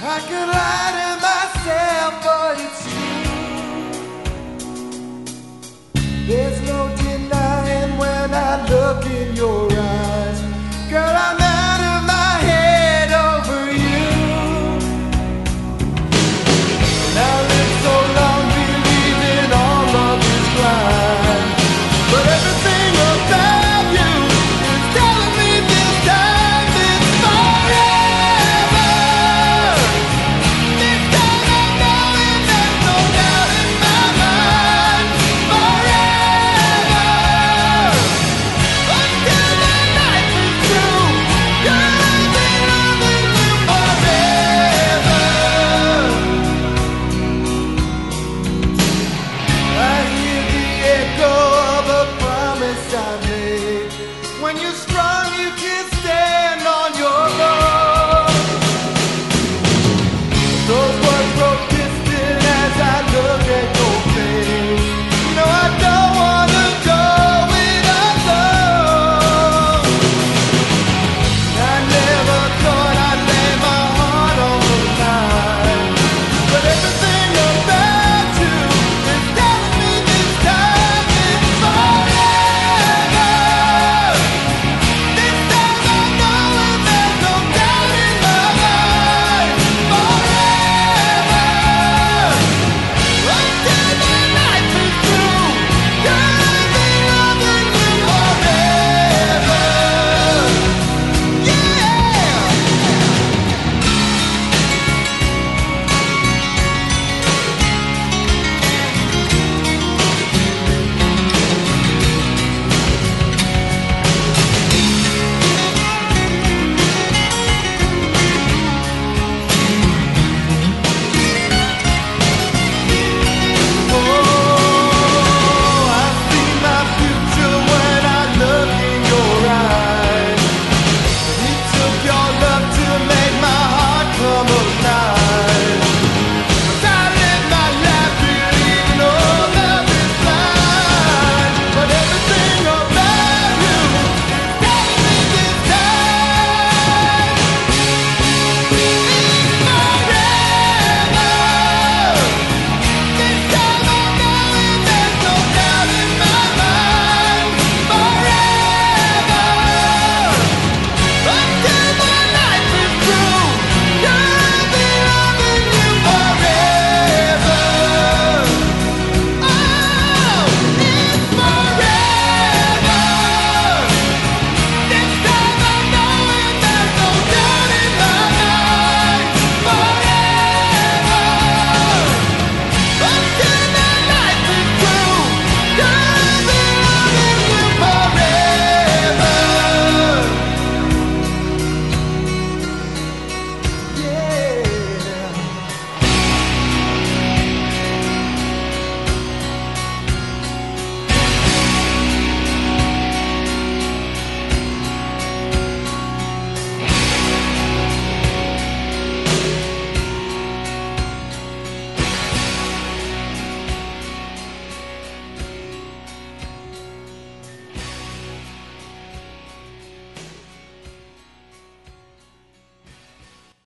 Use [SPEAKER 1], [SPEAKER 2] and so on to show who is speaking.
[SPEAKER 1] I could lie to myself, but it's true. There's no denying when I look in your eyes. Girl, I'm out of my head over you. And I lived so long believing all love is blind, but everything about you is telling me this time it's forever. This time I know it, there's no doubt in my mind. Forever, until the night is through. Girl, I'll be loving you forever. I hear the echo of a promise I made. When you're strong, you can stand.